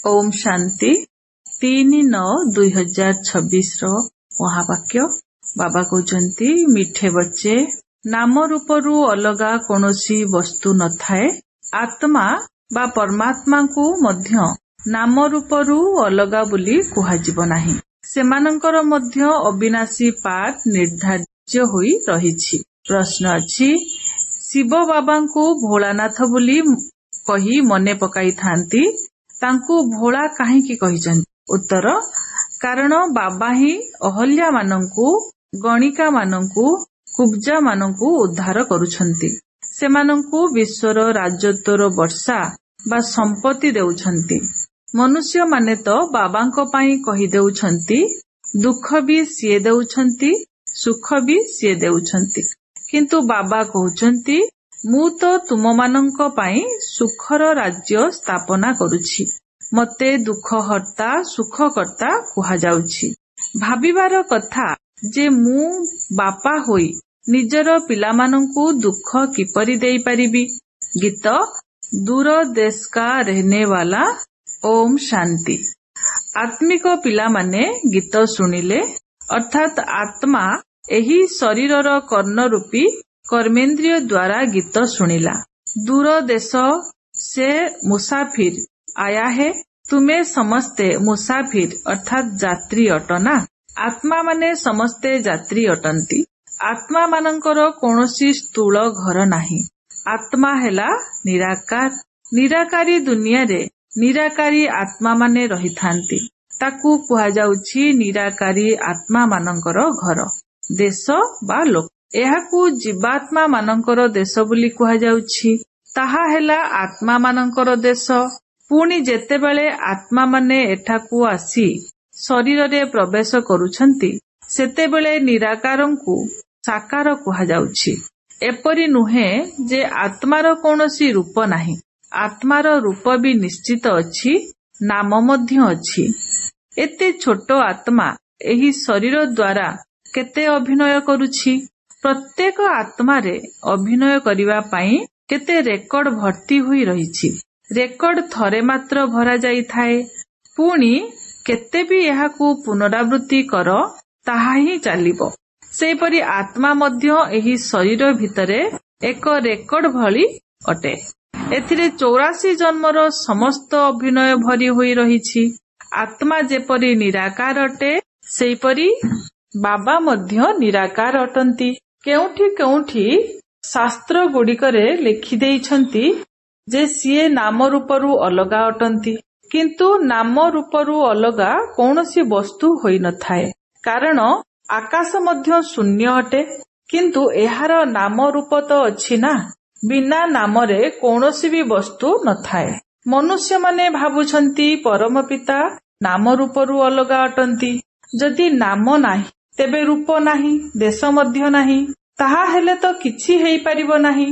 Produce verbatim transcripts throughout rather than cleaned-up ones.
ओम शांति तीन नौ दुई हजार छब्बीस महावाक्य बाबा कहते मिठे बच्चे नाम रूपरू अलगा कौनसी वस्तु न थाए। आत्मा बा परमात्मा को मध्य नाम रूपरू अलगा बोली कुहाजिब नाही। सेमानंकर मध्य अविनाशी पाठ निर्धार्य होई रहिछि। प्रश्न अछि शिव बाबा को भोलानाथ बोली कही मने पकाई थांती तांकू भोला काहींकी कहिचंती। उत्तर कारण बाबा ही अहल्या मानंकू गणिका मानंकू कुब्जा मानंकू उद्धार करुछंती। सेमानंकू विश्वर राजत्वर वर्षा बा संपत्ति देउछंती। मनुष्य माने तो बाबांको पाई कही देउछंती दुख भी सिए देउछंती सुख भी सिए देउछंती। किंतु बाबा कहउछंती मु तो तुम मानंको पाई सुखर राज्य स्थापना करुछि। मते दुख हर्ता सुख कर्ता कुहा जाउछि। भाबिबार कथा जे मु बापा होई निजर पिलामानंकू दुख किपरि देई परिबी। गीत दूर देश का रहने वाला ओम शांति। आत्मिक पिलामाने गीत सुनिले अर्थात आत्मा एही शरीरर कर्ण रूपी कर्मेंद्रिय द्वारा गीत सुनिला। दूर देश से मुसाफिर आया है। तुम्हें समस्ते मुसाफिर अर्थात यात्री अटना। आत्मा माने समस्ते यात्री अटंती। आत्मा मानंकर कौनसी स्थूल घर नाही। आत्मा हेला निराकार। निराकारी दुनिया रे निराकारी आत्मा माने रही थांती। ताकू कुहा जाउछि निराकारी आत्मा मानंकर घर देश बा लोक। एहाकू जीवात्मा मानंकर देश बोली कुहा जाउछि। ताहा हेला आत्मा मानंकर देश। पुणी जेतेबेले आत्मा माने एठाकू आसी शरीर रे प्रवेश करुछंती सेतेबेले निराकारंकू साकार कुहा जाउछि। एपरि नुहे जे आत्मार कौनसी रूप नाही। आत्मार रूप भी निश्चित अछि नाम मध्य अछि। एते छोटो आत्मा एही शरीर द्वारा केते अभिनय करुछि। प्रत्येक आत्मा रे अभिनय करिवा पाई केते रेकर्ड भर्ती होई रहिछि। रेकर्ड थरे मात्र भरा जाई थाए। पुणी केते भी एहाकू पुनरावृत्ति कर ताहा ही चालिबो। सेपरि आत्मा मध्य एही शरीर भितरे एक रेकर्ड भली अटे। एथिरे चौरासी जन्मर समस्त अभिनय भरी होई रहिछि। आत्मा जेपरि निराकार अटे सेपरि बाबा मध्य निराकार अटंती। केउठी केउठी शास्त्र गुड़िकरे लिखि देइछंती जे सिए नाम रूपरू अलगा अटंती। किंतु नाम रूपरू अलगा कौनसी वस्तु होई न थाए। कारण आकाश मध्य शून्य अटे किंतु एहार नाम रूप तो अछि ना। बिना नामरे कौनसी भी वस्तु न थाए। मनुष्य माने भाबुछंती परम पिता नाम रूपरू अलगा अटंती। जदि नाम नाही तेबे रूप नाही देश मध्य नाही ताहा हेले तो किछि हेई परिबो नाही।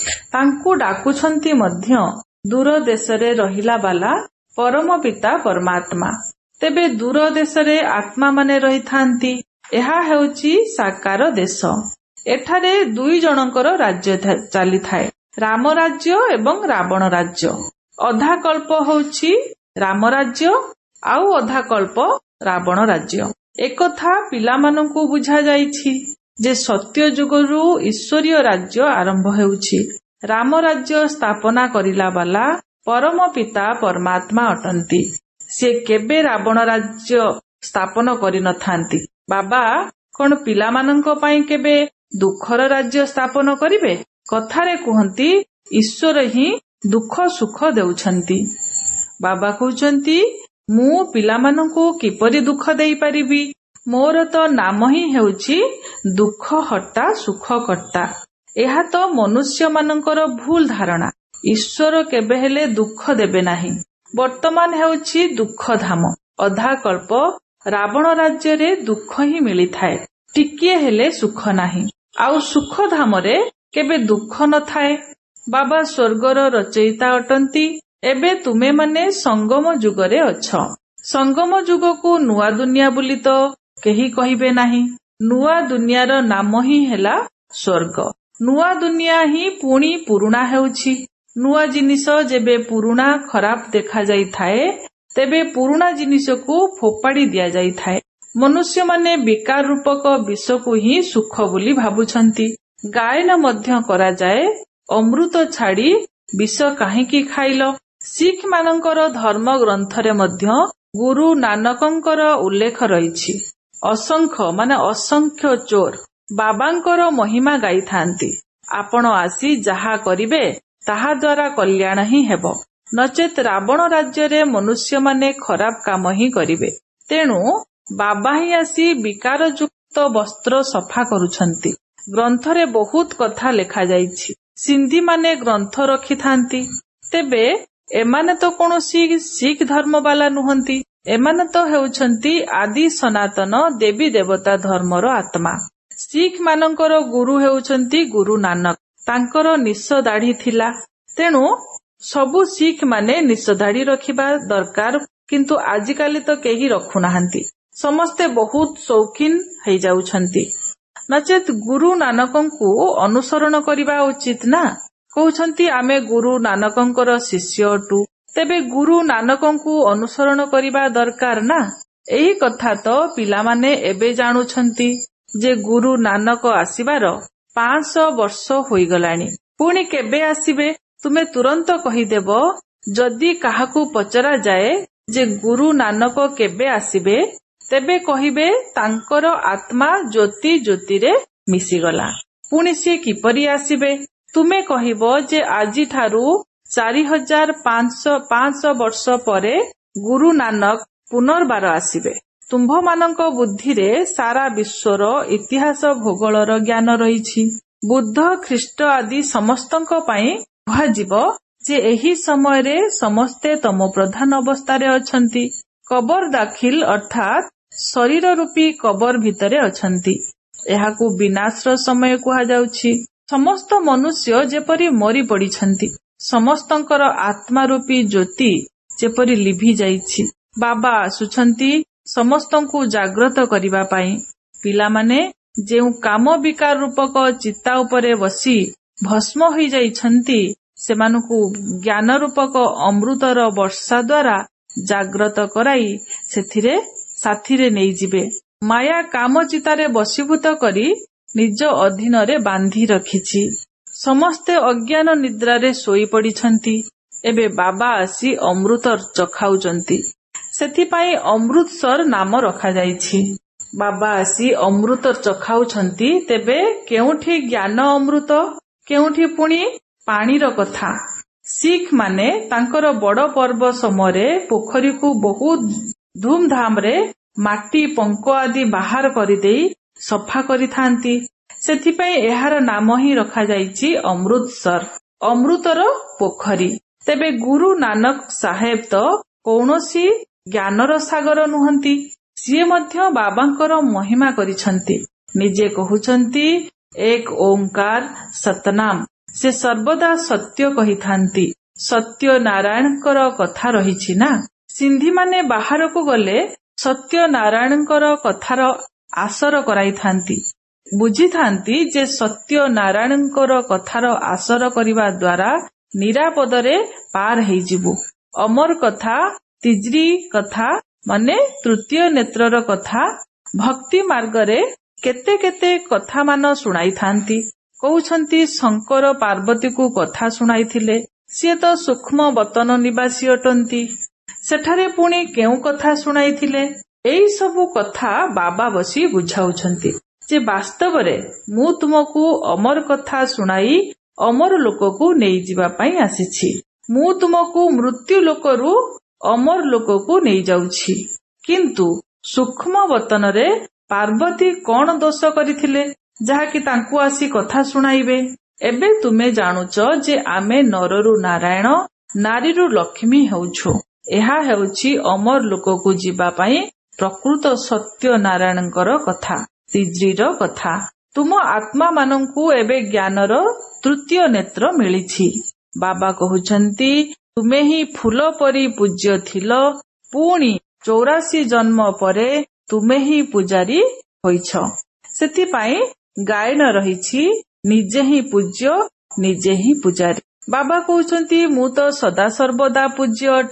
तांकू डाकुछंती मध्य दूर देशरे रहिला बाला परम पिता परमात्मा। तेबे दूर देशरे आत्मा माने रही थांती। एहा हेउची साकार देश। एठारे दुई जनकर राज्य चाली थाए राम राज्य एवं रावण राज्य। अधा कल्प होउची राम राज्य आउ अधा कल्प रावण राज्य। एकथा पिलामानंकू बुझा जाईछि जे सत्य युगरू ईश्वरीय राज्य आरंभ हेउछि। राम राज्य स्थापना करिला बाला परम पिता परमात्मा अटंती। से केबे रावण राज्य स्थापन करि न थांती। बाबा कोन पिलामानंको पाई केबे दुखर राज्य स्थापन करिवे। कथारे कुहंती ईश्वर ही दुख सुख देउछंती। बाबा कहउछंती मु पिलामानंको किपरि दुख देई परिबी। मोर तो नाम ही हेउछि दुख हर्ता सुख कर्ता। एहा तो मनुष्य मानंकर भूल धारणा। ईश्वर केबे हेले दुख देबे नाही। वर्तमान हेउछि दुख धाम। अधा कल्प रावण राज्य रे दुख ही मिली थाए। टिकिए हेले सुख नाही। आउ सुख धामरे केबे दुख न थाए। बाबा स्वर्गर रचयिता अटंती। एबे तुमे माने संगम जुगरे अछ। संगम जुग को नुआ दुनिया बोली तो केही कहिबे नाही। नुआ दुनियार नाम ही हेला स्वर्ग। नुआ दुनिया ही पुणी पुरुणा हेउछि। नुआ जिनिस जेबे पुरुणा खराब देखा जाई थाए ତେବେ ପୁରୁଣା ଜିନିଷକୁ ଫୋପାଡ଼ି ଦିଆଯାଇଥାଏ। ମନୁଷ୍ୟମାନେ ବିକାର ରୂପକ ବିଷକୁ ହିଁ ସୁଖ ବୋଲି ଭାବୁଛନ୍ତି। ଗାୟନ ମଧ୍ୟ କରାଯାଏ, ଅମୃତ ଛାଡ଼ି ବିଷ କାହିଁକି ଖାଇଲ? ଶିଖ ମାନଙ୍କର ଧର୍ମ ଗ୍ରନ୍ଥରେ ମଧ୍ୟ ଗୁରୁ ନାନକଙ୍କର ଉଲ୍ଲେଖ ରହିଛି। ଅସଂଖ୍ୟ ମାନେ ଅସଂଖ୍ୟ ଚୋର ବାବାଙ୍କର ମହିମା ଗାଇଥାନ୍ତି। ଆପଣ ଆସି ଯାହା କରିବେ ତାହା ଦ୍ୱାରା କଲ୍ୟାଣ ହିଁ ହେବ, ନଚେତ୍ ରାବଣ ରାଜ୍ୟରେ ମନୁଷ୍ୟମାନେ ଖରାପ କାମ ହିଁ କରିବେ। ତେଣୁ ବାବା ହିଁ ଆସି ବିକାରଯୁକ୍ତ ବସ୍ତ୍ର ସଫା କରୁଛନ୍ତି। ଗ୍ରନ୍ଥରେ ବହୁତ କଥା ଲେଖାଯାଇଛି। ସିନ୍ଧୀମାନେ ଗ୍ରନ୍ଥ ରଖିଥାନ୍ତି, ତେବେ ଏମାନେ ତ କୌଣସି ଶିଖ ଧର୍ମବାଲା ନୁହନ୍ତି। ଏମାନେ ତ ହେଉଛନ୍ତି ଆଦି ସନାତନ ଦେବୀ ଦେବତା ଧର୍ମର ଆତ୍ମା। ଶିଖ ମାନଙ୍କର ଗୁରୁ ହେଉଛନ୍ତି ଗୁରୁ ନାନକ। ତାଙ୍କର ନିଶ ଦାଢ଼ି ଥିଲା, ତେଣୁ ସବୁ ଶିଖ ମାନେ ନିଶ ଦାଢ଼ି ରଖିବା ଦରକାର, କିନ୍ତୁ ଆଜିକାଲି ତ କେହି ରଖୁନାହାନ୍ତି। ସମସ୍ତେ ବହୁତ ସୌଖିନ ହେଇଯାଉଛନ୍ତି, ନଚେତ୍ ଗୁରୁ ନାନକଙ୍କୁ ଅନୁସରଣ କରିବା ଉଚିତ ନା। କହୁଛନ୍ତି ଆମେ ଗୁରୁ ନାନକଙ୍କର ଶିଷ୍ୟ ଅଟୁ, ତେବେ ଗୁରୁ ନାନକଙ୍କୁ ଅନୁସରଣ କରିବା ଦରକାର ନା। ଏହି କଥା ତ ପିଲାମାନେ ଏବେ ଜାଣୁଛନ୍ତି ଯେ ଗୁରୁ ନାନକ ଆସିବାର ପାଞ୍ଚଶହ ବର୍ଷ ହୋଇଗଲାଣି। ପୁଣି କେବେ ଆସିବେ ତୁମେ ତୁରନ୍ତ କହିଦେବ। ଯଦି କାହାକୁ ପଚରାଯାଏ ଯେ ଗୁରୁ ନାନକ କେବେ ଆସିବେ, ତେବେ କହିବେ ତାଙ୍କର ଆତ୍ମା ଜ୍ୟୋତି ଜ୍ୟୋତିରେ ମିଶିଗଲା। ପୁଣି ସିଏ କିପରି ଆସିବେ? ତୁମେ କହିବ ଯେ ଆଜିଠାରୁ ଚାରି ହଜାର ପାଞ୍ଚଶହ ବର୍ଷ ପରେ ଗୁରୁ ନାନକ ପୁନର୍ବାର ଆସିବେ। ତୁମ୍ଭମାନଙ୍କ ବୁଦ୍ଧିରେ ସାରା ବିଶ୍ୱର ଇତିହାସ ଭୂଗୋଳର ଜ୍ଞାନ ରହିଛି। ବୁଦ୍ଧ ଖ୍ରୀଷ୍ଟ ଆଦି ସମସ୍ତଙ୍କ ପାଇଁ କୁହାଯିବ ଯେ ଏହି ସମୟରେ ସମସ୍ତେ ତମ ପ୍ରଧାନ ଅବସ୍ଥାରେ ଅଛନ୍ତି। କବର ଦାଖିଲ ଅର୍ଥାତ୍ ଶରୀର ରୂପୀ କବର ଭିତରେ ଅଛନ୍ତି। ଏହାକୁ ବିନାଶର ସମୟ କୁହାଯାଉଛି। ସମସ୍ତ ମନୁଷ୍ୟ ଯେପରି ମରି ପଡ଼ିଛନ୍ତି, ସମସ୍ତଙ୍କର ଆତ୍ମା ରୂପୀ ଜ୍ୟୋତି ଯେପରି ଲିଭି ଯାଇଛି। ବାବା ଆସୁଛନ୍ତି ସମସ୍ତଙ୍କୁ ଜାଗ୍ରତ କରିବା ପାଇଁ। ପିଲାମାନେ ଯେଉଁ କାମ ବିକାର ରୂପକ ଚିତା ଉପରେ ବସି ଭସ୍ମ ହୋଇଯାଇଛନ୍ତି, ସେମାନଙ୍କୁ ଜ୍ଞାନ ରୂପକ ଅମୃତର ବର୍ଷା ଦ୍ୱାରା ଜାଗ୍ରତ କରାଇ ସେଥିରେ ସାଥିରେ ନେଇଯିବେ। ମାୟା କାମ ଚିତାରେ ବଶୀଭୂତ କରି ନିଜ ଅଧୀନରେ ବାନ୍ଧି ରଖିଛି। ସମସ୍ତେ ଅଜ୍ଞାନ ନିଦ୍ରାରେ ଶୋଇ ପଡ଼ିଛନ୍ତି। ଏବେ ବାବା ଆସି ଅମୃତ ଚଖାଉଛନ୍ତି, ସେଥିପାଇଁ ଅମୃତସର ନାମ ରଖାଯାଇଛି। ବାବା ଆସି ଅମୃତ ଚଖାଉଛନ୍ତି, ତେବେ କେଉଁଠି ଜ୍ଞାନ ଅମୃତ, କେଉଁଠି ପୁଣି ପାଣିର କଥା। ଶିଖ ମାନେ ତାଙ୍କର ବଡ଼ ପର୍ବ ସମୟରେ ପୋଖରୀକୁ ବହୁତ ଧୁମଧାମରେ ମାଟି ପଙ୍କ ଆଦି ବାହାର କରିଦେଇ ସଫା କରିଥାନ୍ତି। ସେଥିପାଇଁ ଏହାର ନାମ ହିଁ ରଖାଯାଇଛି ଅମୃତସର, ଅମୃତର ପୋଖରୀ। ତେବେ ଗୁରୁ ନାନକ ସାହେବ ତ କୌଣସି ଜ୍ଞାନର ସାଗର ନୁହନ୍ତି। ସିଏ ମଧ୍ୟ ବାବାଙ୍କର ମହିମା କରିଛନ୍ତି। ନିଜେ କହୁଛନ୍ତି ଏକ ଓଙ୍କାର ସତନାମ। ସେ ସର୍ବଦା ସତ୍ୟ କହିଥାନ୍ତି। ସତ୍ୟ ନାରାୟଣଙ୍କର କଥା ରହିଛି ନା। ସିନ୍ଧୀମାନେ ବାହାରକୁ ଗଲେ ସତ୍ୟ ନାରାୟଣଙ୍କର କଥାର ଆସର କରାଇଥାନ୍ତି। ବୁଝିଥାନ୍ତି ଯେ ସତ୍ୟ ନାରାୟଣଙ୍କର କଥାର ଆସର କରିବା ଦ୍ୱାରା ନିରାପଦରେ ପାର ହେଇଯିବୁ। ଅମର କଥା, ତିଜ୍ରୀ କଥା ମାନେ ତୃତୀୟ ନେତ୍ରର କଥା, ଭକ୍ତି ମାର୍ଗରେ କେତେ କେତେ କଥା ମାନ ଶୁଣାଇଥାନ୍ତି। କହୁଛନ୍ତି ଶଙ୍କର ପାର୍ବତୀକୁ କଥା ଶୁଣାଇଥିଲେ। ସିଏ ତ ସୂକ୍ଷ୍ମ ବତନ ନିବାସୀ ଅଟନ୍ତି। ସେଠାରେ ପୁଣି କେଉଁ କଥା ଶୁଣାଇଥିଲେ? ଏଇ ସବୁ କଥା ବାବା ବସି ବୁଝାଉଛନ୍ତି ଯେ ବାସ୍ତବରେ ମୁଁ ତୁମକୁ ଅମର କଥା ଶୁଣାଇ ଅମର ଲୋକକୁ ନେଇଯିବା ପାଇଁ ଆସିଛି। ମୁଁ ତୁମକୁ ମୃତ୍ୟୁ ଲୋକରୁ ଅମର ଲୋକକୁ ନେଇଯାଉଛି। କିନ୍ତୁ ସୂକ୍ଷ୍ମ ବତନରେ ପାର୍ବତୀ କଣ ଦୋଷ କରିଥିଲେ ଯାହାକି ତାଙ୍କୁ ଆସି କଥା ଶୁଣାଇବେ? ଏବେ ତୁମେ ଜାଣୁଛ ଯେ ଆମେ ନରରୁ ନାରାୟଣ, ନାରୀରୁ ଲକ୍ଷ୍ମୀ ହେଉଛୁ। ଏହା ହେଉଛି ଅମର ଲୋକକୁ ଯିବା ପାଇଁ ପ୍ରକୃତ ସତ୍ୟ ନାରାୟଣଙ୍କର କଥା, ତିଜ୍ରୀର କଥା। ତୁମ ଆତ୍ମା ମାନଙ୍କୁ ଏବେ ଜ୍ଞାନର ତୃତୀୟ ନେତ୍ର ମିଳିଛି। ବାବା କହୁଛନ୍ତି ତୁମେ ହିଁ ଫୁଲ ପରି ପୂଜ୍ୟ ଥିଲ, ପୁଣି ଚୌରାଶୀ ଜନ୍ମ ପରେ ତୁମେ ହିଁ ପୂଜାରୀ ହୋଇଛ। ସେଥିପାଇଁ ଗାୟନ ରହିଛି ନିଜେ ହିଁ ପୂଜ୍ୟ, ନିଜେ ହିଁ ପୂଜାରୀ। ବାବା କହୁଛନ୍ତି ମୁଁ ତ ସଦା ସର୍ବଦା ପୂଜ୍ୟ ଅଟେ।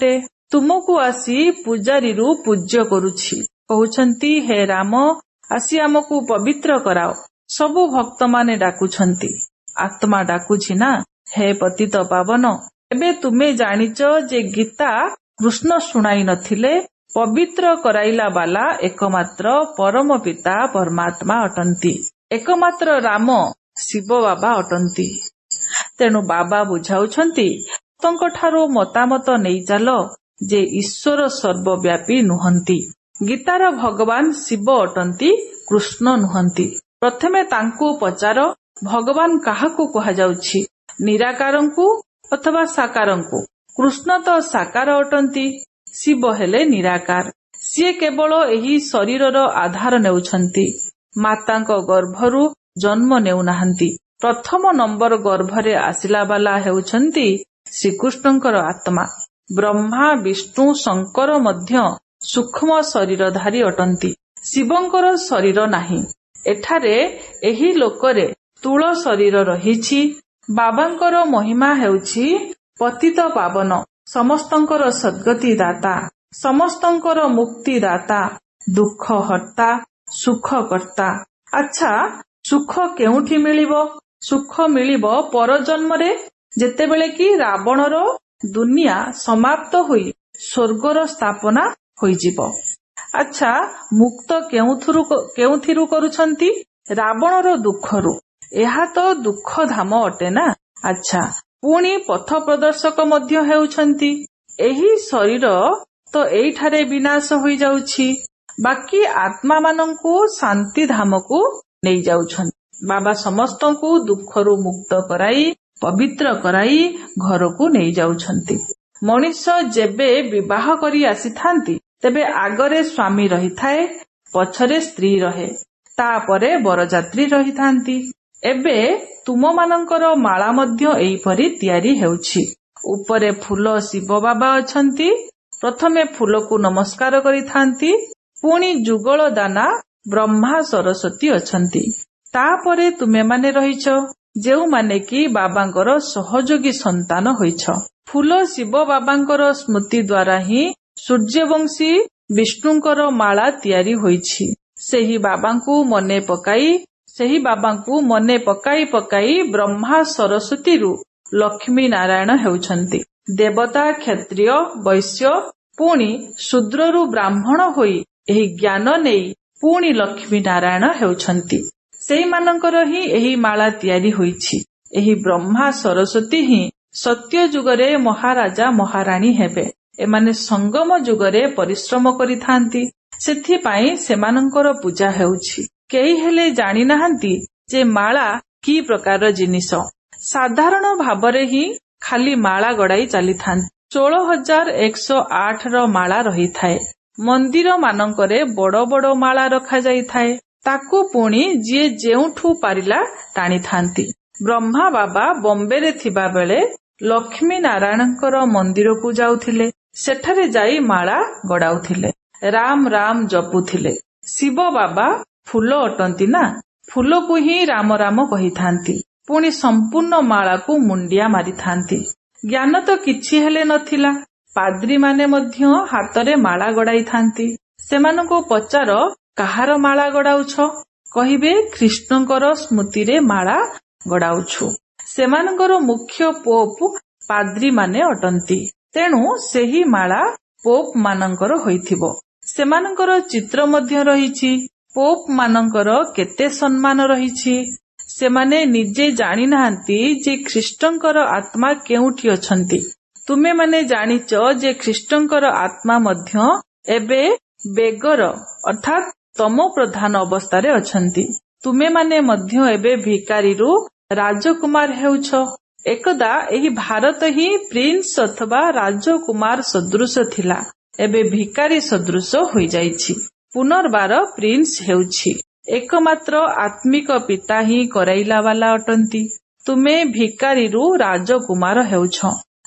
ତୁମକୁ ଆସି ପୂଜାରୀରୁ ପୂଜ୍ୟ କରୁଛି। କହୁଛନ୍ତି, ହେ ରାମ, ଆସି ଆମକୁ ପବିତ୍ର କରାଅ। ସବୁ ଭକ୍ତମାନେ ଡାକୁଛନ୍ତି। ଆତ୍ମା ଡାକୁଛି ନା, ହେ ପତିତ ପାବନ, ଏବେ ତୁମେ ଜାଣିଛ ଯେ ଗୀତା କୃଷ୍ଣ ଶୁଣାଇ ନଥିଲେ। ପବିତ୍ର କରାଇଲା ବାଲା ଏକମାତ୍ର ପରମ ପିତା ପରମାତ୍ମା ଅଟନ୍ତି। ଏକମାତ୍ର ରାମ ଶିବ ବାବା ଅଟନ୍ତି। ତେଣୁ ବାବା ବୁଝାଉଛନ୍ତି, ଭକ୍ତଙ୍କଠାରୁ ମତାମତ ନେଇ ଚାଲ ଯେ ଈଶ୍ୱର ସର୍ବବ୍ୟାପୀ ନୁହନ୍ତି। ଗୀତାର ଭଗବାନ ଶିବ ଅଟନ୍ତି, କୃଷ୍ଣ ନୁହନ୍ତି। ପ୍ରଥମେ ତାଙ୍କୁ ପଚାର, ଭଗବାନ କାହାକୁ କୁହାଯାଉଛି, ନିରାକାରଙ୍କୁ ଅଥବା ସାକାରଙ୍କୁ? କୃଷ୍ଣ ତ ସାକାର ଅଟନ୍ତି, ଶିବ ହେଲେ ନିରାକାର। ସିଏ କେବଳ ଏହି ଶରୀରର ଆଧାର ନେଉଛନ୍ତି, ମାତାଙ୍କ ଗର୍ଭରୁ ଜନ୍ମ ନେଉନାହାନ୍ତି। ପ୍ରଥମ ନମ୍ବର ଗର୍ଭରେ ଆସିଲା ବାଲା ହେଉଛନ୍ତି ଶ୍ରୀକୃଷ୍ଣଙ୍କର ଆତ୍ମା। ବ୍ରହ୍ମା, ବିଷ୍ଣୁ, ଶଙ୍କର ମଧ୍ୟ ସୂକ୍ଷ୍ମ ଶରୀରଧାରୀ ଅଟନ୍ତି। ଶିବଙ୍କର ଶରୀର ନାହିଁ। ଏଠାରେ ଏହି ଲୋକରେ ସ୍ଥୂଳ ଶରୀର ରହିଛି। ବାବାଙ୍କର ମହିମା ହେଉଛି ପତିତ ପାବନ, ସମସ୍ତଙ୍କର ସଦ୍ଗତି ଦାତା, ସମସ୍ତଙ୍କର ମୁକ୍ତି ଦାତା, ଦୁଃଖ ହର୍ତ୍ତା, ସୁଖ କର୍ତ୍ତା। ଆଚ୍ଛା, ସୁଖ କେଉଁଠି ମିଳିବ? ସୁଖ ମିଳିବ ପରଜନ୍ମରେ, ଯେତେବେଳେ କି ରାବଣର ଦୁନିଆ ସମାପ୍ତ ହୋଇ ସ୍ୱର୍ଗର ସ୍ଥାପନା ହୋଇଯିବ। ଆଚ୍ଛା, ମୁକ୍ତ କେଉଁଥିରୁ କେଉଁଥିରୁ କରୁଛନ୍ତି? ରାବଣର ଦୁଃଖରୁ। ଏହା ତ ଦୁଃଖ ଧାମ ଅଟେ ନା। ଆଚ୍ଛା, ପୁଣି ପଥ ପ୍ରଦର୍ଶକ ମଧ୍ୟ ହେଉଛନ୍ତି। ଏହି ଶରୀର ତ ଏଇଠାରେ ବିନାଶ ହୋଇଯାଉଛି, ବାକି ଆତ୍ମାମାନଙ୍କୁ ଶାନ୍ତି ଧାମକୁ ନେଇଯାଉଛନ୍ତି। ବାବା ସମସ୍ତଙ୍କୁ ଦୁଃଖରୁ ମୁକ୍ତ କରାଇ ପବିତ୍ର କରାଇ ଘରକୁ ନେଇଯାଉଛନ୍ତି। ମଣିଷ ଯେବେ ବିବାହ କରି ଆସିଥାନ୍ତି, ତେବେ ଆଗରେ ସ୍ୱାମୀ ରହିଥାଏ, ପଛରେ ସ୍ତ୍ରୀ ରହେ, ତାପରେ ବରଯାତ୍ରୀ ରହିଥାନ୍ତି। ଏବେ ତୁମମାନଙ୍କର ମାଳା ମଧ୍ୟ ଏଇପରି ତିଆରି ହେଉଛି। ଉପରେ ଫୁଲ ଶିବ ବାବା ଅଛନ୍ତି। ପ୍ରଥମେ ଫୁଲକୁ ନମସ୍କାର କରିଥାନ୍ତି, ପୁଣି ଯୁଗଳ ଦାନା ବ୍ରହ୍ମା ସରସ୍ୱତୀ ଅଛନ୍ତି। ତାପରେ ତୁମେମାନେ ରହିଛ, ଯେଉଁମାନେ କି ବାବାଙ୍କର ସହଯୋଗୀ ସନ୍ତାନ ହୋଇଛ। ଫୁଲ ଶିବ ବାବାଙ୍କର ସ୍ମୃତି ଦ୍ୱାରା ହିଁ ସୂର୍ଯ୍ୟବଂଶୀ ବିଷ୍ଣୁଙ୍କର ମାଳା ତିଆରି ହୋଇଛି। ସେହି ବାବାଙ୍କୁ ମନେ ପକାଇ ସେହି ବାବାଙ୍କୁ ମନେ ପକାଇ ପକାଇ ବ୍ରହ୍ମା ସରସ୍ୱତୀରୁ ଲକ୍ଷ୍ମୀ ନାରାୟଣ ହେଉଛନ୍ତି। ଦେବତା, କ୍ଷତ୍ରିୟ, ବୈଶ୍ୟ, ପୁଣି ଶୂଦ୍ରରୁ ବ୍ରାହ୍ମଣ ହୋଇ ଏହି ଜ୍ଞାନ ନେଇ ପୁଣି ଲକ୍ଷ୍ମୀ ନାରାୟଣ ହେଉଛନ୍ତି। ସେଇମାନଙ୍କର ହିଁ ଏହି ମାଳା ତିଆରି ହୋଇଛି। ଏହି ବ୍ରହ୍ମା ସରସ୍ୱତୀ ହିଁ ସତ୍ୟ ଯୁଗରେ ମହାରାଜା ମହାରାଣୀ ହେବେ। ଏମାନେ ସଙ୍ଗମ ଯୁଗରେ ପରିଶ୍ରମ କରିଥାନ୍ତି, ସେଥିପାଇଁ ସେମାନଙ୍କର ପୂଜା ହେଉଛି। କେହି ହେଲେ ଜାଣିନାହାନ୍ତି ଯେ ମାଳା କି ପ୍ରକାର ଜିନିଷ। ସାଧାରଣ ଭାବରେ ହିଁ ଖାଲି ମାଳା ଗଡ଼ାଇ ଚାଲିଥାନ୍ତି। ଷୋଳ ହଜାର ଏକଶହ ଆଠ ର ମାଳା ରହିଥାଏ। ମନ୍ଦିର ମାନଙ୍କରେ ବଡ଼ ବଡ଼ ମାଳା ରଖାଯାଇଥାଏ, ତାକୁ ପୁଣି ଯିଏ ଯେଉଁଠୁ ପାରିଲା ଟାଣିଥାନ୍ତି। ବ୍ରହ୍ମା ବାବା ବମ୍ବେରେ ଥିବା ବେଳେ ଲକ୍ଷ୍ମୀ ନାରାୟଣଙ୍କର ମନ୍ଦିରକୁ ଯାଉଥିଲେ। ସେଠାରେ ଯାଇ ମାଳା ଗଡ଼ାଉଥିଲେ, ରାମ ରାମ ଜପୁଥିଲେ। ଶିବ ବାବା ଫୁଲ ଅଟନ୍ତି ନା, ଫୁଲକୁ ହିଁ ରାମ ରାମ କହିଥାନ୍ତି, ପୁଣି ସମ୍ପୂର୍ଣ୍ଣ ମାଳାକୁ ମୁଣ୍ଡିଆ ମାରିଥାନ୍ତି। ଜ୍ଞାନ ତ କିଛି ହେଲେ ନଥିଲା। ପାଦ୍ରୀମାନେ ମଧ୍ୟ ହାତରେ ମାଳା ଗଡ଼ାଇଥାନ୍ତି। ସେମାନଙ୍କୁ ପଚାର, କାହାର ମାଳା ଗଡ଼ାଉଛ? କହିବେ, କୃଷ୍ଣଙ୍କର ସ୍ମୃତିରେ ମାଳା ଗଡ଼ାଉଛୁ। ସେମାନଙ୍କର ମୁଖ୍ୟ ପୋପ ପାଦ୍ରୀମାନେ ଅଟନ୍ତି। ତେଣୁ ସେହି ମାଳା ପୋପ ମାନଙ୍କର ହୋଇଥିବ। ସେମାନଙ୍କର ଚିତ୍ର ମଧ୍ୟ ରହିଛି। ପୋପ ମାନଙ୍କର କେତେ ସମ୍ମାନ ରହିଛି। ସେମାନେ ନିଜେ ଜାଣିନାହାନ୍ତି ଯେ ଖ୍ରୀଷ୍ଟଙ୍କର ଆତ୍ମା କେଉଁଠି ଅଛନ୍ତି। ତୁମେମାନେ ଜାଣିଛ ଯେ ଖ୍ରୀଷ୍ଟଙ୍କର ଆତ୍ମା ମଧ୍ୟ ଏବେ ବେଗର ଅର୍ଥାତ୍ ତମ ପ୍ରଧାନ ଅବସ୍ଥାରେ ଅଛନ୍ତି। ତୁମେମାନେ ମଧ୍ୟ ଏବେ ଭିକାରୀରୁ ରାଜକୁମାର ହେଉଛ। ଏକଦା ଏହି ଭାରତ ହିଁ ପ୍ରିନ୍ସ ଅଥବା ରାଜକୁମାର ସଦୃଶ ଥିଲା, ଏବେ ଭିକାରୀ ସଦୃଶ ହୋଇଯାଇଛି। ପୁନର୍ବାର ପ୍ରିନ୍ସ ହେଉଛି। ଏକମାତ୍ର ଆତ୍ମିକ ପିତା ହିଁ କରାଇଲା ବାଲା ଅଟନ୍ତି। ତୁମେ ଭିକାରୀରୁ ରାଜକୁମାର ହେଉଛ।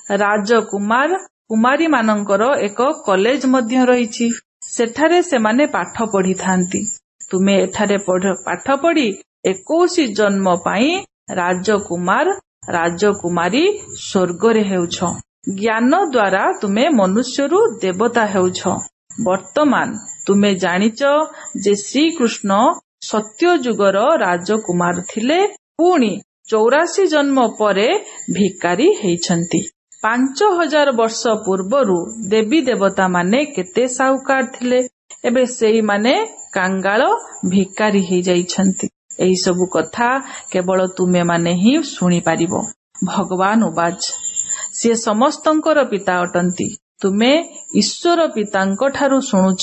ରାଜକୁମାର କୁମାରୀ ମାନଙ୍କର ଏକ କଲେଜ ମଧ୍ୟ ରହିଛି। ସେଠାରେ ସେମାନେ ପାଠ ପଢିଥାନ୍ତି। ତୁମେ ଏଠାରେ ପାଠ ପଢି ଏକୋଇଶ ଜନ୍ମ ପାଇଁ ରାଜକୁମାର ରାଜକୁମାରୀ ସ୍ୱର୍ଗରେ ହେଉଛ। ଜ୍ଞାନ ଦ୍ୱାରା ତୁମେ ମନୁଷ୍ୟରୁ ଦେବତା ହେଉଛ। ବର୍ତ୍ତମାନ ତୁମେ ଜାଣିଛ ଯେ ଶ୍ରୀକୃଷ୍ଣ ସତ୍ୟ ଯୁଗର ରାଜକୁମାର ଥିଲେ, ପୁଣି ଚଉରାଶୀ ଜନ୍ମ ପରେ ଭିକାରୀ ହେଇଛନ୍ତି। ପାଞ୍ଚ ହଜାର ବର୍ଷ ପୂର୍ବରୁ ଦେବୀ ଦେବତା ମାନେ କେତେ ସାହୁକାର ଥିଲେ, ଏବେ ସେଇମାନେ କାଙ୍ଗାଳ ଭିକାରୀ ହେଇଯାଇଛନ୍ତି। ଏହି ସବୁ କଥା କେବଳ ତୁମେ ମାନେ ହିଁ ଶୁଣିପାରିବ। ଭଗବାନ ଉବାଚ, ସିଏ ସମସ୍ତଙ୍କର ପିତା ଅଟନ୍ତି। ତୁମେ ଈଶ୍ୱର ପିତାଙ୍କ ଠାରୁ ଶୁଣୁଛ।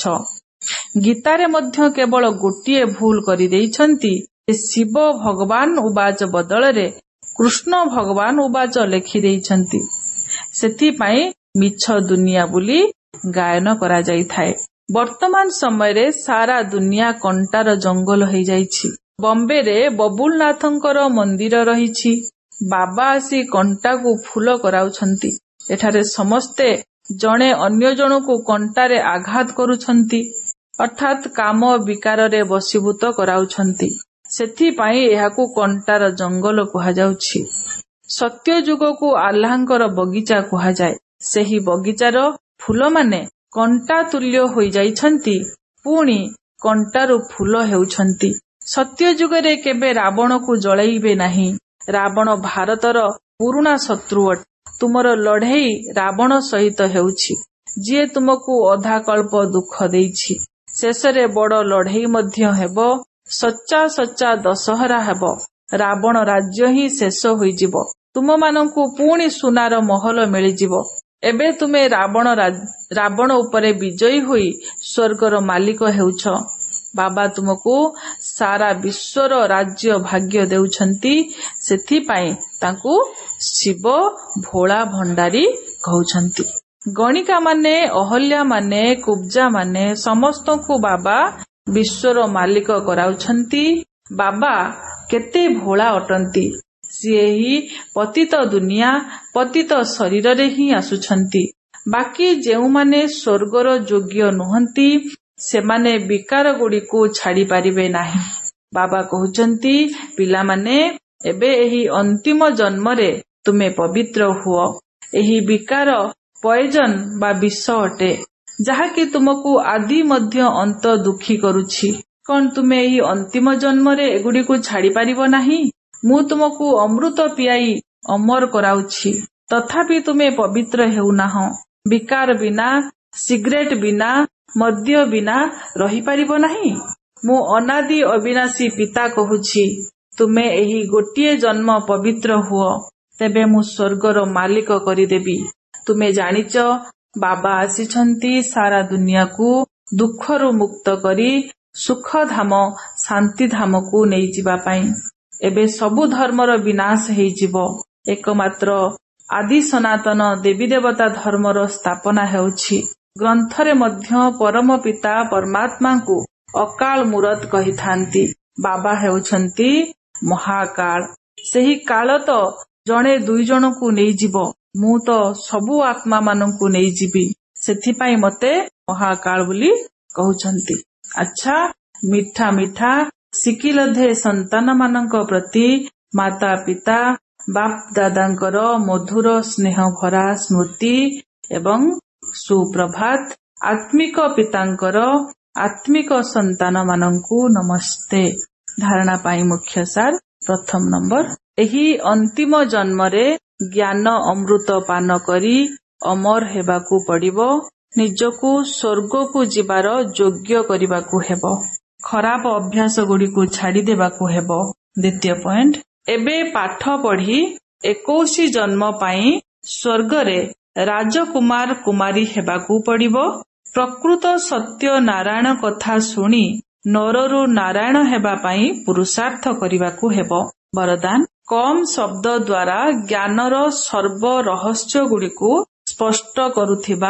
ଗୀତାରେ ମଧ୍ୟ କେବଳ ଗୋଟିଏ ଭୁଲ କରିଦେଇଛନ୍ତି ଯେ ଶିବ ଭଗବାନ ଉବାଚ ବଦଳରେ କୃଷ୍ଣ ଭଗବାନ ଉବାଚ ଲେଖିଦେଇଛନ୍ତି। ସେଥିପାଇଁ ମିଛ ଦୁନିଆ ବୋଲି ଗାୟନ କରାଯାଇଥାଏ। ବର୍ତ୍ତମାନ ସମୟରେ ସାରା ଦୁନିଆ କଣ୍ଟାର ଜଙ୍ଗଲ ହେଇଯାଇଛି। ବମ୍ବେରେ ବବୁଲନାଥଙ୍କର ମନ୍ଦିର ରହିଛି। ବାବା ଆସି କଣ୍ଟାକୁ ଫୁଲ କରାଉଛନ୍ତି। ଏଠାରେ ସମସ୍ତେ ଜଣେ ଅନ୍ୟ ଜଣକୁ କଣ୍ଟାରେ ଆଘାତ କରୁଛନ୍ତି, ଅର୍ଥାତ୍ କାମ ବିକାରରେ ବଶୀଭୂତ କରାଉଛନ୍ତି। ସେଥିପାଇଁ ଏହାକୁ କଣ୍ଟାର ଜଙ୍ଗଲ କୁହାଯାଉଛି। ସତ୍ୟ ଯୁଗକୁ ଆଲ୍ଲାହଙ୍କର ବଗିଚା କୁହାଯାଏ। ସେହି ବଗିଚାର ଫୁଲମାନେ କଣ୍ଟା ତୁଲ୍ୟ ହୋଇଯାଇଛନ୍ତି, ପୁଣି କଣ୍ଟାରୁ ଫୁଲ ହେଉଛନ୍ତି। ସତ୍ୟ ଯୁଗରେ କେବେ ରାବଣକୁ ଜଳାଇବେ ନାହିଁ। ରାବଣ ଭାରତର ପୁରୁଣା ଶତ୍ରୁ ଅଟେ। ତୁମର ଲଢ଼େଇ ରାବଣ ସହିତ ହେଉଛି, ଯିଏ ତୁମକୁ ଅଧାକଳ୍ପ ଦୁଃଖ ଦେଇଛି। ଶେଷରେ ବଡ଼ ଲଢ଼େଇ ମଧ୍ୟ ହେବ। ସଚ୍ଚା ସଚ୍ଚା ଦଶହରା ହେବ। ରାବଣ ରାଜ୍ୟ ହିଁ ଶେଷ ହୋଇଯିବ। ତୁମମାନଙ୍କୁ ପୁଣି ସୁନାର ମହଲ ମିଳିଯିବ। ଏବେ ତୁମେ ରାବଣ ରାବଣ ଉପରେ ବିଜୟୀ ହୋଇ ସ୍ୱର୍ଗର ମାଲିକ ହେଉଛ। ବାବା ତୁମକୁ ସାରା ବିଶ୍ୱର ରାଜ୍ୟ ଭାଗ୍ୟ ଦେଉଛନ୍ତି। ସେଥିପାଇଁ ତାଙ୍କୁ ଶିବ ଭୋଳା ଭଣ୍ଡାରୀ କହୁଛନ୍ତି। ଗଣିକା ମାନେ, ଅହଲ୍ୟା ମାନେ, କୁବ୍ଜା ମାନେ ସମସ୍ତଙ୍କୁ ବାବା ବିଶ୍ୱର ମାଲିକ କରାଉଛନ୍ତି। ବାବା କେତେ ଭୋଳା ଅଟନ୍ତି। ସିଏ ହିଁ ପତିତ ଦୁନିଆ, ପତିତ ଶରୀରରେ ହିଁ ଆସୁଛନ୍ତି। ବାକି ଯେଉଁମାନେ ସ୍ୱର୍ଗର ଯୋଗ୍ୟ ନୁହନ୍ତି, ସେମାନେ ବିକାର ଗୁଡ଼ିକୁ ଛାଡ଼ି ପାରିବେ ନାହିଁ। ବାବା କହୁଛନ୍ତି, ପିଲାମାନେ, ଏବେ ଏହି ଅନ୍ତିମ ଜନ୍ମରେ ତୁମେ ପବିତ୍ର ହୁଅ। ଏହି ବିକାର ପଏଜନ ବା ବିଷ ଅଟେ, ଯାହାକି ତୁମକୁ ଆଦି ମଧ୍ୟ ଅନ୍ତ ଦୁଃଖୀ କରୁଛି। କଣ ତୁମେ ଏହି ଅନ୍ତିମ ଜନ୍ମରେ ଏଗୁଡ଼ିକୁ ଛାଡ଼ି ପାରିବ ନାହିଁ? ମୁଁ ତୁମକୁ ଅମୃତ ପିଆଇ ଅମର କରାଉଛି, ତଥାପି ତୁମେ ପବିତ୍ର ହେଉନାହଁ। ବିକାର ବିନା, ସିଗାରେଟ ବିନା, ମଦ୍ୟ ବିନା ରହିପାରିବ ନାହିଁ। ମୁଁ ଅନାଦି ଅବିନାଶୀ ପିତା କହୁଛି, ତୁମେ ଏହି ଗୋଟିଏ ଜନ୍ମ ପବିତ୍ର ହୁଅ, ତେବେ ମୁଁ ସ୍ୱର୍ଗର ମାଲିକ କରିଦେବି। ତୁମେ ଜାଣିଛ, ବାବା ଆସିଛନ୍ତି ସାରା ଦୁନିଆକୁ ଦୁଃଖରୁ ମୁକ୍ତ କରି ସୁଖଧାମ ଶାନ୍ତିଧାମକୁ ନେଇଯିବା ପାଇଁ। ଏବେ ସବୁ ଧର୍ମର ବିନାଶ ହେଇଯିବ। ଏକମାତ୍ର ଆଦି ସନାତନ ଦେବୀ ଦେବତା ଧର୍ମର ସ୍ଥାପନା ହେଉଛି। ଗ୍ରନ୍ଥରେ ମଧ୍ୟ ପରମ ପିତା ପରମାତ୍ମାଙ୍କୁ ଅକାଳ ମୂରତ କହିଥାନ୍ତି। ବାବା ହେଉଛନ୍ତି ମହାକାଳ। ସେହି କାଳ ତ ଜଣେ ଦୁଇ ଜଣଙ୍କୁ ନେଇଯିବ। ମୁଁ ତ ସବୁ ଆତ୍ମା ମାନଙ୍କୁ ନେଇଯିବି। ସେଥିପାଇଁ ମତେ ମହାକାଳ ବୋଲି କହୁଛନ୍ତି। ଆଚ୍ଛା, ମିଠା ମିଠା ଶିକିଲଧେ ସନ୍ତାନ ମାନଙ୍କ ପ୍ରତି ମାତା ପିତା ବାପ ଦାଦାଙ୍କର ମଧୁର ସ୍ନେହ ଭରା ସ୍ମୃତି ଏବଂ ସୁପ୍ରଭାତ। ଆତ୍ମିକ ପିତାଙ୍କର ଆତ୍ମିକ ସନ୍ତାନ ମାନଙ୍କୁ ନମସ୍ତେ। ଧାରଣା ପାଇଁ ମୁଖ୍ୟ ସାର। ପ୍ରଥମ ନମ୍ବର, ଏହି ଅନ୍ତିମ ଜନ୍ମରେ ଜ୍ଞାନ ଅମୃତ ପାନ କରି ଅମର ହେବାକୁ ପଡ଼ିବ। ନିଜକୁ ସ୍ୱର୍ଗକୁ ଯିବାର ଯୋଗ୍ୟ କରିବାକୁ ହେବ। ଖରାପ ଅଭ୍ୟାସ ଗୁଡ଼ିକୁ ଛାଡ଼ିଦେବାକୁ ହେବ। ଦ୍ୱିତୀୟ ପଏଣ୍ଟ, ଏବେ ପାଠ ପଢ଼ି ଏକୋଇଶ ଜନ୍ମ ପାଇଁ ସ୍ୱର୍ଗରେ ରାଜକୁମାର କୁମାରୀ ହେବାକୁ ପଡ଼ିବ। ପ୍ରକୃତ ସତ୍ୟ ନାରାୟଣ କଥା ଶୁଣି ନରରୁ ନାରାୟଣ ହେବା ପାଇଁ ପୁରୁଷାର୍ଥ କରିବାକୁ ହେବ। ବରଦାନ, କମ୍ ଶବ୍ଦ ଦ୍ୱାରା ଜ୍ଞାନର ସର୍ବ ରହସ୍ୟ ଗୁଡ଼ିକୁ ସ୍ପଷ୍ଟ କରୁଥିବା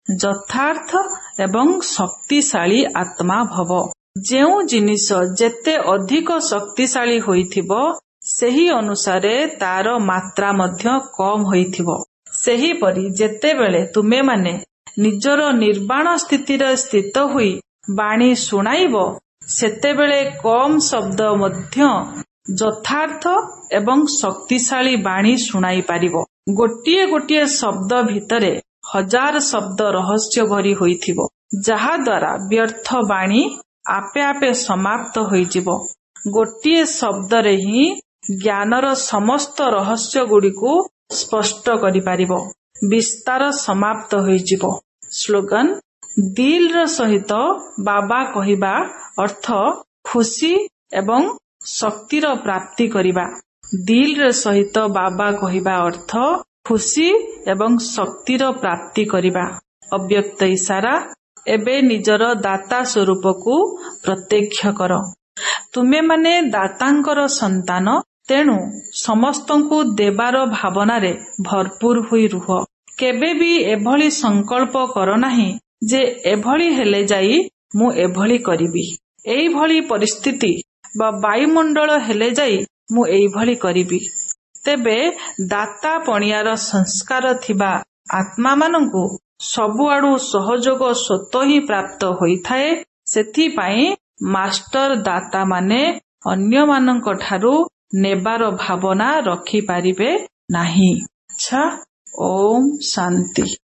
ଯଥାର୍ଥ ଏବଂ ଶକ୍ତିଶାଳୀ ଆତ୍ମା ଭବ। ଯେଉଁ ଜିନିଷ ଯେତେ ଅଧିକ ଶକ୍ତିଶାଳୀ ହୋଇଥିବ, ସେହି ଅନୁସାରେ ତାର ମାତ୍ରା ମଧ୍ୟ କମ୍ ହୋଇଥିବ। ସେହିପରି ଯେତେବେଳେ ତୁମେମାନେ ନିଜର ନିର୍ବାଣ ସ୍ଥିତିରେ ସ୍ଥିତ ହୋଇ ବାଣୀ ଶୁଣାଇବ, ସେତେବେଳେ କମ୍ ଶବ୍ଦ ମଧ୍ୟ ଯଥାର୍ଥ ଏବଂ ଶକ୍ତିଶାଳୀ ବାଣୀ ଶୁଣାଇ ପାରିବ। ଗୋଟିଏ ଗୋଟିଏ ଶବ୍ଦ ଭିତରେ ହଜାର ଶବ୍ଦ ରହସ୍ୟ ଭରି ହୋଇଥିବ, ଯାହା ଦ୍ୱାରା ବ୍ୟର୍ଥ ବାଣୀ ଆପେ ଆପେ ସମାପ୍ତ ହୋଇଯିବ। ଗୋଟିଏ ଶବ୍ଦରେ ହିଁ ଜ୍ଞାନର ସମସ୍ତ ରହସ୍ୟ ଗୁଡ଼ିକୁ ସ୍ପଷ୍ଟ କରିପାରିବ। ବିସ୍ତାର ସମାପ୍ତ ହୋଇଯିବ। ସ୍ଲୋଗାନ, ଦିଲ୍ର ସହିତ ବାବା କହିବା ଅର୍ଥ ଖୁସି ଏବଂ ଶକ୍ତିର ପ୍ରାପ୍ତି କରିବା। ଦିଲ୍ର ସହିତ ବାବା କହିବା ଅର୍ଥ ଖୁସି ଏବଂ ଶକ୍ତିର ପ୍ରାପ୍ତି କରିବା। ଅବ୍ୟକ୍ତ ଇଶାରା, ଏବେ ନିଜର ଦାତା ସ୍ୱରୂପକୁ ପ୍ରତ୍ୟକ୍ଷ କର। ତୁମେମାନେ ଦାତାଙ୍କର ସନ୍ତାନ, ତେଣୁ ସମସ୍ତଙ୍କୁ ଦେବାର ଭାବନାରେ ଭରପୁର ହୋଇ ରୁହ। କେବେ ବି ଏଭଳି ସଂକଳ୍ପ କର ନାହିଁ ଯେ ଏଭଳି ହେଲେ ଯାଇ ମୁଁ ଏଭଳି କରିବି, ଏଇଭଳି ପରିସ୍ଥିତି ବା ବାୟୁମଣ୍ଡଳ ହେଲେ ଯାଇ ମୁଁ ଏଇଭଳି କରିବି। ତେବେ ଦାତା ପଣିଆର ସଂସ୍କାର ଥିବା ଆତ୍ମାମାନଙ୍କୁ ସବୁଆଡୁ ସହଯୋଗ ସ୍ୱତଃ ହିଁ ପ୍ରାପ୍ତ ହୋଇଥାଏ। ସେଥିପାଇଁ ମାଷ୍ଟର ଦାତାମାନେ ଅନ୍ୟମାନଙ୍କ ଠାରୁ ନେବାର ଭାବନା ରଖିପାରିବେ ନାହିଁ। ଆଚ୍ଛା, ଓମ୍ ଶାନ୍ତି।